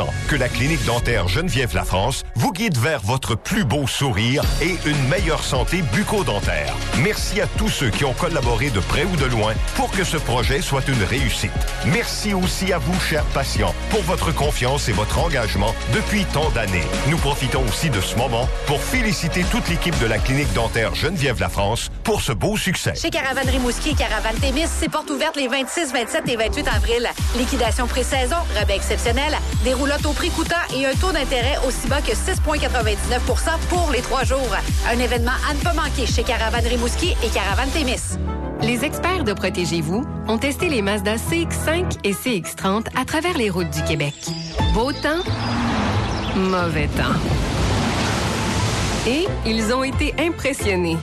instant que la clinique dentaire Geneviève Lafrance vous guide vers votre plus beau sourire et une meilleure santé bucco-dentaire. Merci à tous ceux qui ont collaboré de près ou de loin pour que ce projet soit une réussite. Merci aussi à vous, chers patients, pour votre confiance et votre engagement depuis tant d'années. Nous profitons aussi de ce moment pour féliciter toute l'équipe de la clinique dentaire Geneviève Lafrance pour ce beau succès. Chez Caravane Rimouski et Caravane Témis, c'est portes ouvertes les 26, 27 et 28 avril. Liquidation pré-saison, rabais exceptionnel, des roulottes au prix coûtant et un taux d'intérêt aussi bas que 6,99 % pour les 3 jours. Un événement à ne pas manquer chez Caravane Rimouski et Caravane Témis. Les experts de Protégez-vous ont testé les Mazda CX-5 et CX-30 à travers les routes du Québec. Beau temps, mauvais temps. Et ils ont été impressionnés.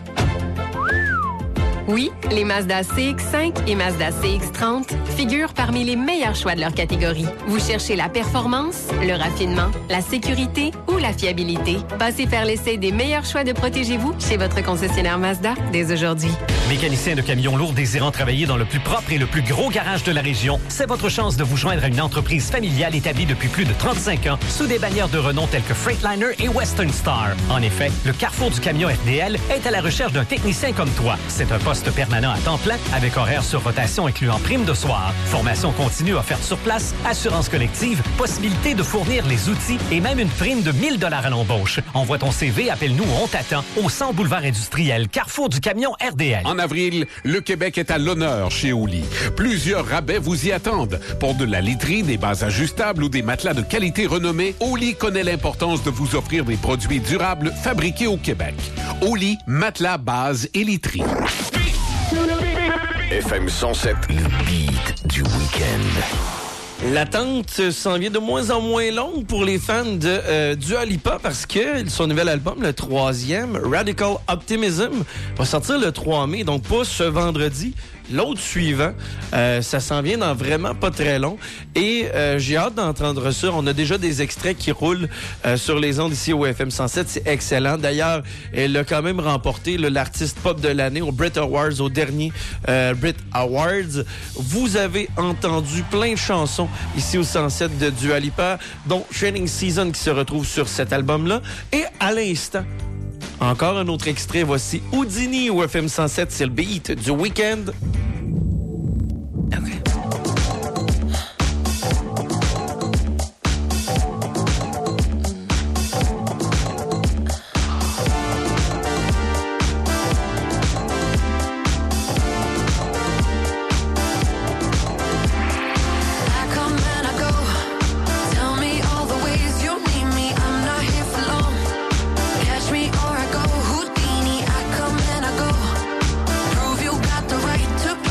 Oui, les Mazda CX-5 et Mazda CX-30 figurent parmi les meilleurs choix de leur catégorie. Vous cherchez la performance, le raffinement, la sécurité ou la fiabilité? Passez faire l'essai des meilleurs choix de Protégez-vous chez votre concessionnaire Mazda dès aujourd'hui. Mécanicien de camions lourds désirant travailler dans le plus propre et le plus gros garage de la région, c'est votre chance de vous joindre à une entreprise familiale établie depuis plus de 35 ans sous des bannières de renom telles que Freightliner et Western Star. En effet, le Carrefour du camion RDL est à la recherche d'un technicien comme toi. C'est un poste permanent à temps plein avec horaire sur rotation incluant prime de soir. Formation continue offerte sur place, assurance collective, possibilité de fournir les outils et même une prime de 1 000 $ à l'embauche. Envoie ton CV, appelle-nous, on t'attend au 100 boulevard industriel, Carrefour du camion RDL. En avril, le Québec est à l'honneur chez Oli. Plusieurs rabais vous y attendent. Pour de la literie, des bases ajustables ou des matelas de qualité renommée, Oli connaît l'importance de vous offrir des produits durables fabriqués au Québec. Oli, matelas, bases et literie. FM 107, le beat du week-end. L'attente s'en vient de moins en moins longue pour les fans de Dua Lipa parce que son nouvel album, le 3e, Radical Optimism, va sortir le 3 mai, donc pas ce vendredi. L'autre suivant, ça s'en vient dans vraiment pas très long. Et j'ai hâte d'entendre ça. On a déjà des extraits qui roulent sur les ondes ici au FM 107. C'est excellent. D'ailleurs, elle a quand même remporté l'artiste pop de l'année au Brit Awards, au dernier Brit Awards. Vous avez entendu plein de chansons ici au 107 de Dua Lipa, dont Training Season qui se retrouve sur cet album-là. Et à l'instant, encore un autre extrait, voici Houdini au FM 107, c'est le beat du week-end. Okay. To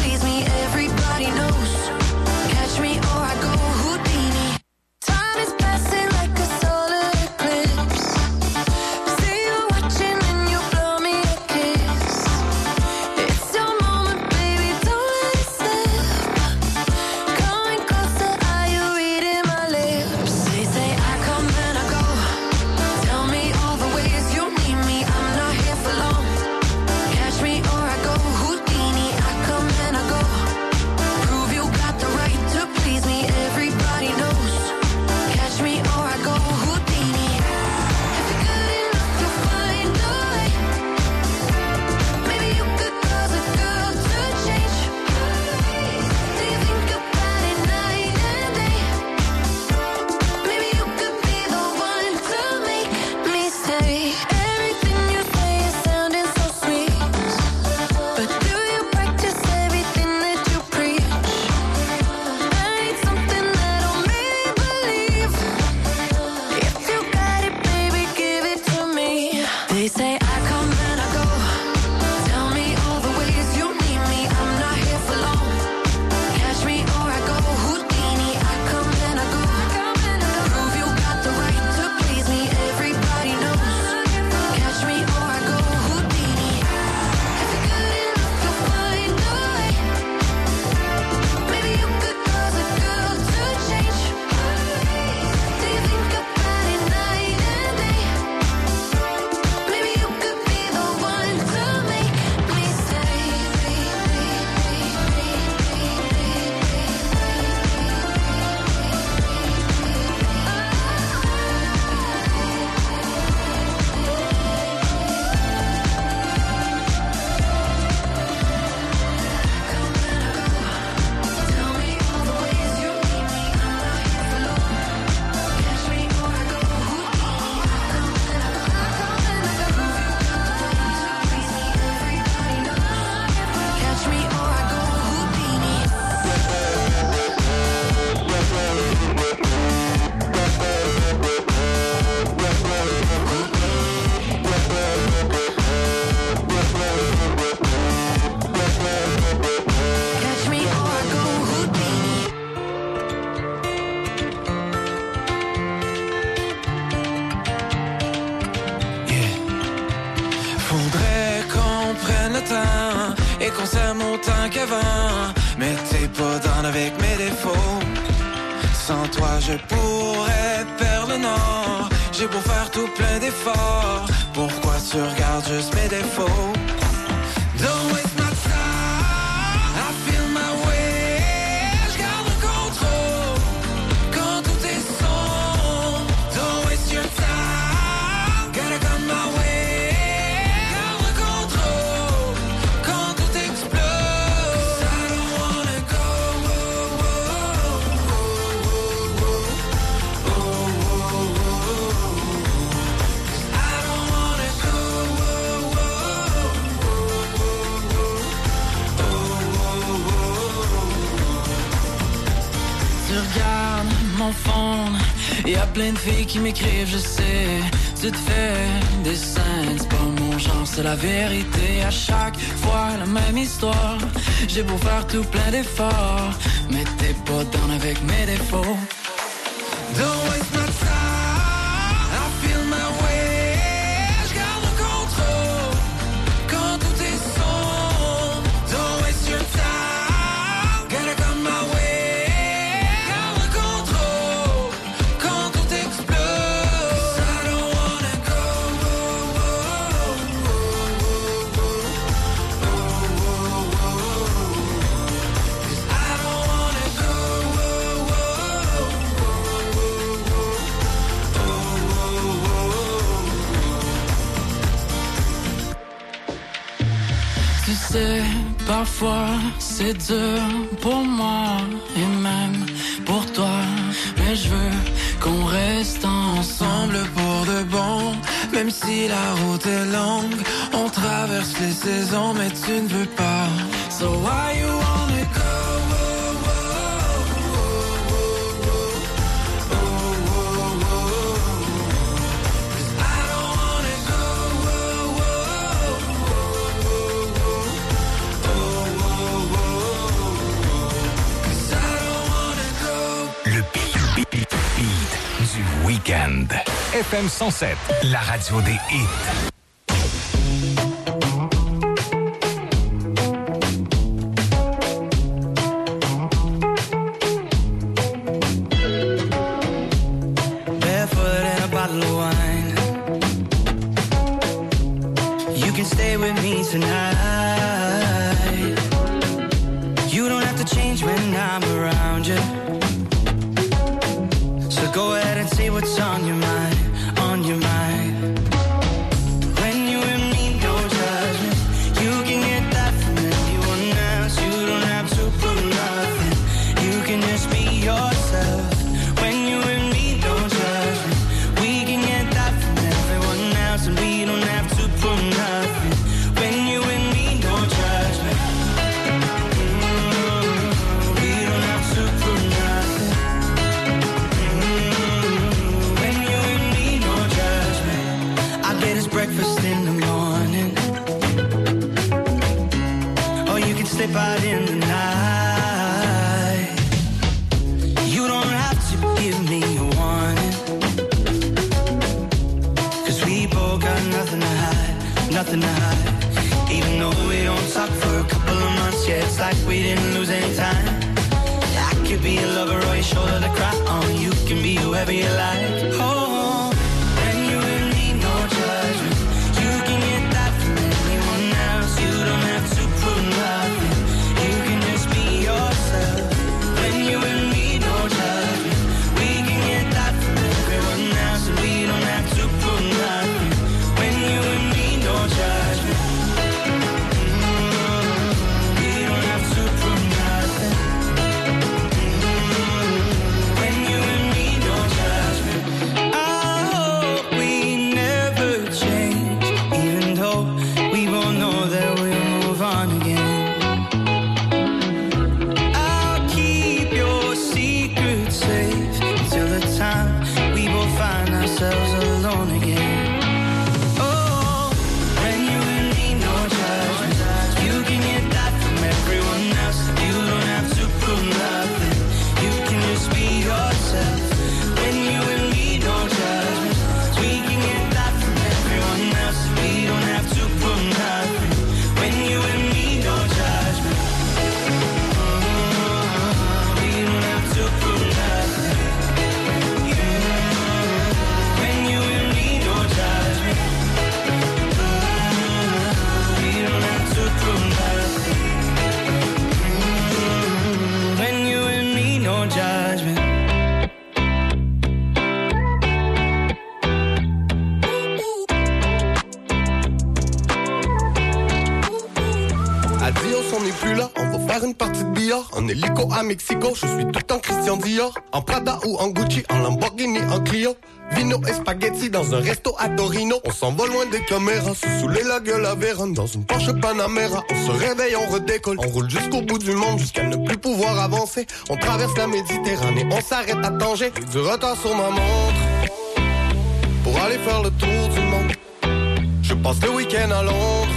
et qu'on s'aime autant qu'avant. Mais t'es pas down avec mes défauts. Sans toi je pourrais perdre le nord. J'ai beau faire tout plein d'efforts, pourquoi tu regardes juste mes défauts? Don't waste my time, I feel my way. J'garde le contrôle quand tout est sombre. Don't waste your time, gotta come my way. Garde le contrôle quand tout explose. 'Cause I don't wanna go. Regarde mon phone, y a plein de filles qui m'écrivent, je sais. Tu te fais des scènes, c'est pas mon genre, c'est la vérité. À chaque fois la même histoire. J'ai beau faire tout plein d'efforts, mais t'es pas down avec mes défauts. Don't waste my time, I feel my way. J'garde le contrôle quand tout est sombre. Don't waste your time, gotta come my way. Parfois c'est dur pour moi et même pour toi, mais je veux qu'on reste ensemble pour de bon. Même si la route est longue, on traverse les saisons, mais tu ne veux pas. So why you wanna go? Week-end. FM 107, la radio des hits. Barefoot in a bottle of wine. You can stay with me tonight. You don't have to change when I'm around you. Go ahead and say what's on your mind, on your mind. When you and me, no judgment. You can get that from anyone else. You don't have to prove nothing. You can just be yourself. When you and me, no judgment. We can get that from everyone else, and we don't have to prove nothing. When you and me, no judgment. We don't have to prove nothing. Breakfast in the morning, or you can step out in the night. You don't have to give me a warning, 'cause we both got nothing to hide, nothing to hide. Even though we don't talk for a couple of months, yeah, it's like we didn't lose any time. I could be a lover or your shoulder to cry on. You can be whoever you like. Oh, when you and me, no judgment. You can get that from anyone else. You don't have to prove nothing. You n'est plus là, on va faire une partie de billard. En hélico à Mexico, je suis tout en Christian Dior. En Prada ou en Gucci, en Lamborghini, en Clio. Vino et spaghetti dans un resto à Torino. On s'en va loin des caméras, se saouler la gueule à Vérone. Dans une Porsche Panamera, on se réveille, on redécolle. On roule jusqu'au bout du monde, jusqu'à ne plus pouvoir avancer. On traverse la Méditerranée, on s'arrête à Tanger. J'ai du retard sur ma montre pour aller faire le tour du monde. Je passe le week-end à Londres,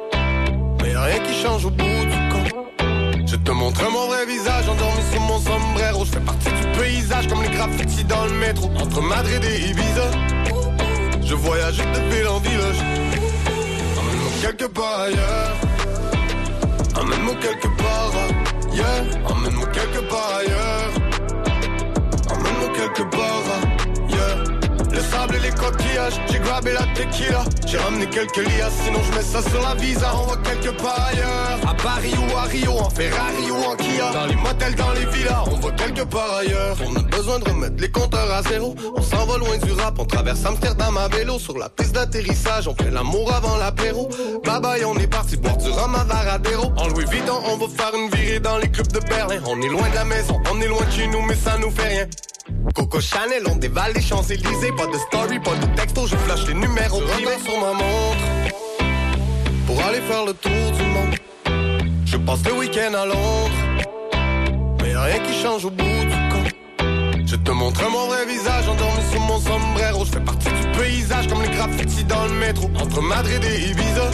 mais y'a rien qui change au bout du compte. Je te montre mon vrai visage, endormi sur mon sombrero. Je fais partie du paysage comme les graffitis dans le métro. Entre Madrid et Ibiza, je voyage de ville en village. Emmène-moi quelque part ailleurs, emmène-moi quelque part, yeah. Emmène-moi quelque part ailleurs, emmène-moi quelque part, yeah. Le sable et les coquillages, j'ai grabé la tequila. J'ai ramené quelques liasses, sinon je mets ça sur la visa. On va quelque part ailleurs, à Paris ou à Rio, en Ferrari ou en Kia. Dans les motels, dans les villas, on va quelque part ailleurs. On a besoin de remettre les compteurs à zéro. On s'en va loin du rap, on traverse Amsterdam à vélo. Sur la piste d'atterrissage, on fait l'amour avant l'apéro. Bye bye, on est parti boire du rhum à Varadero. En Louis Vuitton, on va faire une virée dans les clubs de Berlin. On est loin de la maison, on est loin de chez nous, mais ça nous fait rien. Coco Chanel, on dévale les Champs-Élysées. Pas de story, pas de texto, je flash les numéros privés sur ma montre pour aller faire le tour du monde. Je passe le week-end à Londres, mais y'a rien qui change au bout du compte. Je te montre mon vrai visage, endormi sur mon sombrero. Je fais partie du paysage comme les graffitis dans le métro. Entre Madrid et Ibiza,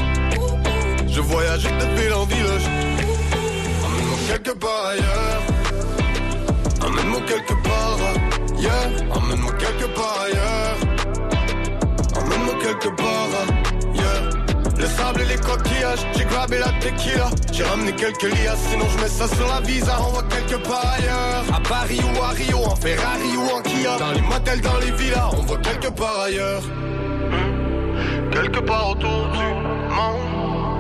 je voyage de ville en village. Emmène-moi quelque part ailleurs, emmène-moi quelque part, yeah. Emmène-moi quelque part ailleurs, emmène-moi quelque part, yeah. Le sable et les coquillages, j'ai grabé la tequila. J'ai ramené quelques liasses, sinon je mets ça sur la visa. On va quelque part ailleurs, à Paris ou à Rio, en Ferrari ou en Kia. Dans les motels, dans les villas, on va quelque part ailleurs, quelque part autour du monde.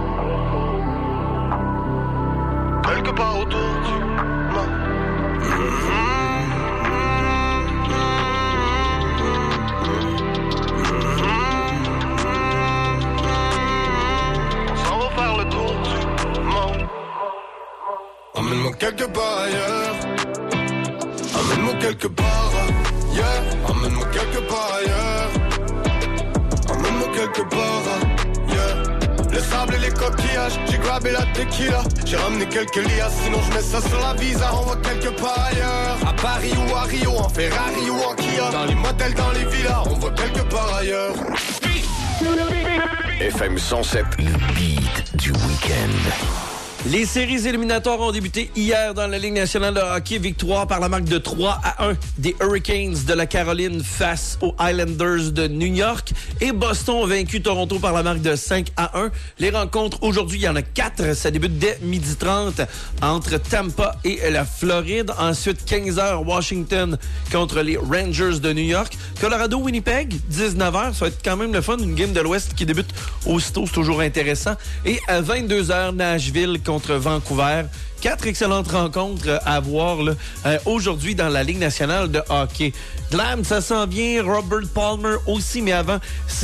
Quelque part autour du monde. Faire le tour du monde. Emmène-moi quelque part ailleurs, emmène-moi quelque part, yeah. Emmène-moi quelque part ailleurs, emmène-moi quelque part, yeah. Le sable et les coquillages, j'ai grabé la tequila. J'ai ramené quelques liasses, sinon je mets ça sur la visa. On va quelque part ailleurs, à Paris ou à Rio, en Ferrari ou en Kia. Dans les motels, dans les villas, on va quelque part ailleurs. FM 107, le beat du week-end. Les séries éliminatoires ont débuté hier dans la Ligue nationale de hockey. Victoire par la marque de 3-1 des Hurricanes de la Caroline face aux Islanders de New York. Et Boston a vaincu Toronto par la marque de 5-1. Les rencontres aujourd'hui, il y en a 4. Ça débute dès 12h30 entre Tampa et la Floride. Ensuite, 15h, Washington contre les Rangers de New York. Colorado-Winnipeg, 19h. Ça va être quand même le fun. Une game de l'Ouest qui débute aussitôt. C'est toujours intéressant. Et à 22h, Nashville contre Vancouver. 4 excellentes rencontres à voir là, aujourd'hui dans la Ligue nationale de hockey. Glam, ça sent bien. Robert Palmer aussi, mais avant, c'est